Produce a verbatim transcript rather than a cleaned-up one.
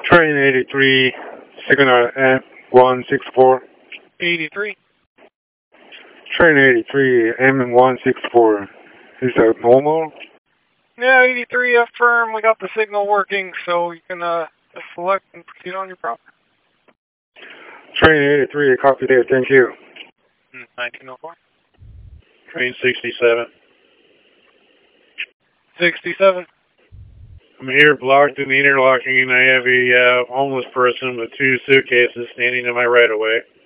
Train eighty-three, signal M one six four. eighty-three. Train eighty-three, M one six four. Is that normal? Yeah, eighty-three, affirm. We got the signal working, so you can uh, just select and proceed on your property. Train eighty-three, copy there, thank you. nineteen oh four. Train sixty-seven. sixty-seven. I'm here blocked in the interlocking, and I have a uh, homeless person with two suitcases standing in my right-of-way.